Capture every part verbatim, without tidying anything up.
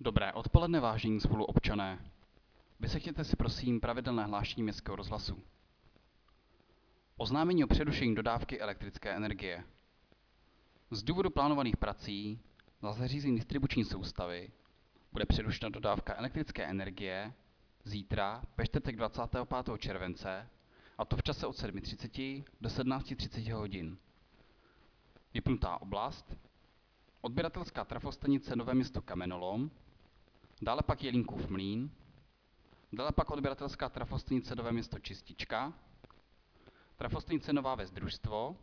Dobré odpoledne, vážení spoluobčané. Vyslechněte si prosím pravidelné hlášení Městského rozhlasu. Oznámení o přerušení dodávky elektrické energie. Z důvodu plánovaných prací na zařízení distribuční soustavy bude přerušena dodávka elektrické energie zítra, ve čtvrtek dvacátého pátého července, a to v čase od sedm třicet do sedmnáct třicet hodin. Vypnutá oblast: odběratelská trafostanice Nové Město Kamenolom, dále pak Jelínkův Mlýn, dále pak odběratelská trafostanice Nové Město Čistička, trafostanice Nová Ves Družstvo,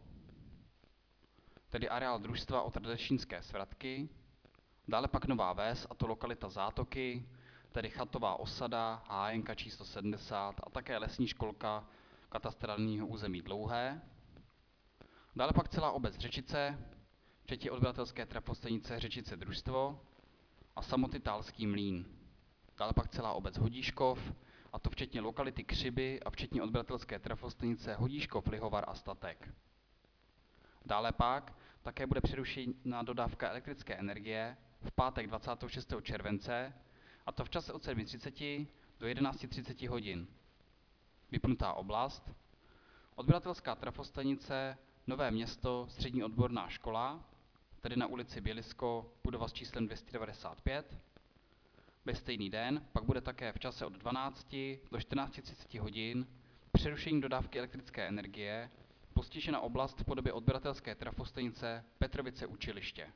tedy areál družstva od Radešínské svratky, dále pak Nová Ves, a to lokalita Zátoky, tedy chatová osada, hájenka číslo sedmdesát a také lesní školka katastrálního území Dlouhé, dále pak celá obec Řečice, včetně odběratelské trafostanice Řečice Družstvo a samotný Tálský Mlýn, dále pak celá obec Hodíškov, a to včetně lokality Křiby a včetně odběratelské trafostanice Hodíškov, Lihovar a Statek. Dále pak také bude přerušena dodávka elektrické energie v pátek dvacátého šestého července, a to v čase od sedm třicet do jedenáct třicet hodin. Vypnutá oblast: odběratelská trafostanice Nové Město střední odborná škola, tedy na ulici Bělisko, budova s číslem dvě stě devadesát pět. Ve stejný den pak bude také v čase od dvanácti do čtrnácti třiceti hodin přerušení dodávky elektrické energie postižena oblast v podobě odběratelské trafostanice Petrovice Učiliště.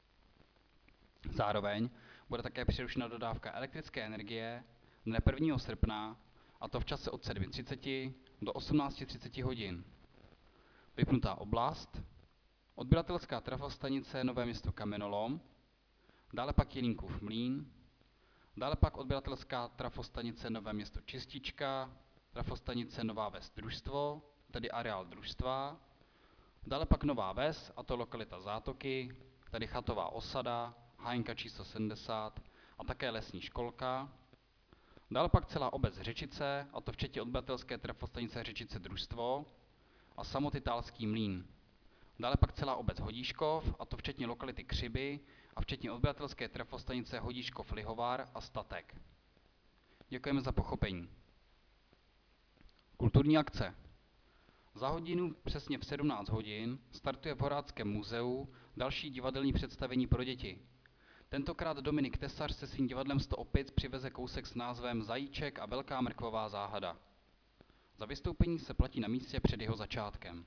Zároveň bude také přerušena dodávka elektrické energie dne prvního srpna, a to v čase od sedm třicet do osmnácti třiceti hodin. Vypnutá oblast: odběratelská trafostanice Nové Město Kamenolom, dále pak Jelínkův Mlýn, dále pak odběratelská trafostanice Nové Město Čistička, trafostanice Nová Ves Družstvo, tedy areál družstva, dále pak Nová Ves, a to lokalita Zátoky, tedy chatová osada, hájenka číslo sedmdesát a také lesní školka, dále pak celá obec Řečice, a to včetně odběratelské trafostanice Řečice Družstvo a samotný Tálský Mlýn, dále pak celá obec Hodíškov, a to včetně lokality Křiby a včetně odběratelské trafostanice Hodíškov, Lihovar a Statek. Děkujeme za pochopení. Kulturní akce. Za hodinu přesně v sedmnáct hodin startuje v Horáckém muzeu další divadelní představení pro děti. Tentokrát Dominik Tesař se svým divadlem sto opic přiveze kousek s názvem Zajíček a velká mrkvová záhada. Za vystoupení se platí na místě před jeho začátkem.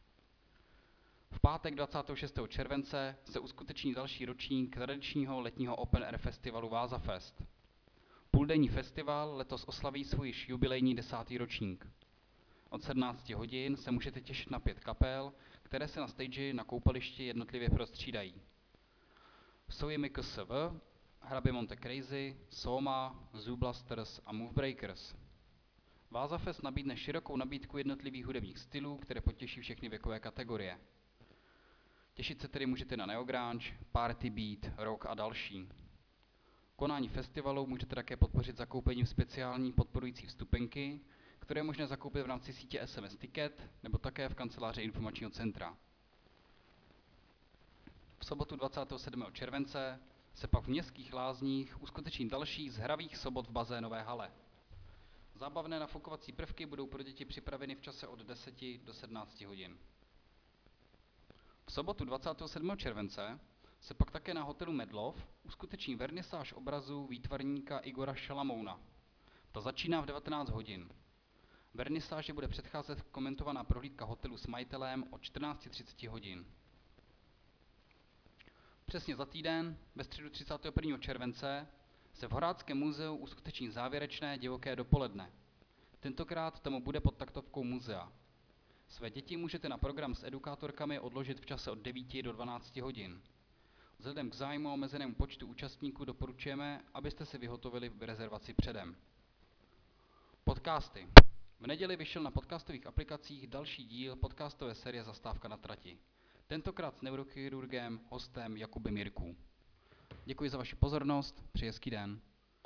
V pátek dvacátého šestého července se uskuteční další ročník tradičního letního Open Air festivalu Vázafest. Půldenní festival letos oslaví svůj již jubilejní desátý ročník. Od sedmnácti hodin se můžete těšit na pět kapel, které se na stage na koupališti jednotlivě prostřídají. Jsou jimi K S V, Hrabě Monte Crazy, Soma, Zooblasters a Movebreakers. Vázafest nabídne širokou nabídku jednotlivých hudebních stylů, které potěší všechny věkové kategorie. Těšit se tedy můžete na neogrunge, party beat, rock a další. Konání festivalu můžete také podpořit zakoupením speciální podporující vstupenky, které je možné zakoupit v rámci sítě S M S Ticket nebo také v kanceláři informačního centra. V sobotu dvacátého sedmého července se pak v Městských lázních uskuteční další z hravých sobot v bazénové hale. Zábavné nafukovací prvky budou pro děti připraveny v čase od deseti do sedmnácti hodin. V sobotu dvacátého sedmého července se pak také na hotelu Medlov uskuteční vernisáž obrazu výtvarníka Igora Šalamouna. Ta začíná v devatenáct hodin. Vernisáži bude předcházet komentovaná prohlídka hotelu s majitelem od čtrnácti třiceti hodin. Přesně za týden, ve středu třicátého prvního července, se v Horáckém muzeu uskuteční závěrečné divoké dopoledne. Tentokrát tomu bude pod taktovkou muzea. Své děti můžete na program s edukátorkami odložit v čase od devíti do dvanácti hodin. Vzhledem k zájmu a omezenému počtu účastníků doporučujeme, abyste si vyhotovili rezervaci předem. Podcasty. V neděli vyšel na podcastových aplikacích další díl podcastové série Zastávka na trati. Tentokrát s neurochirurgem, hostem Jakubem Jirků. Děkuji za vaši pozornost, přeji hezký den.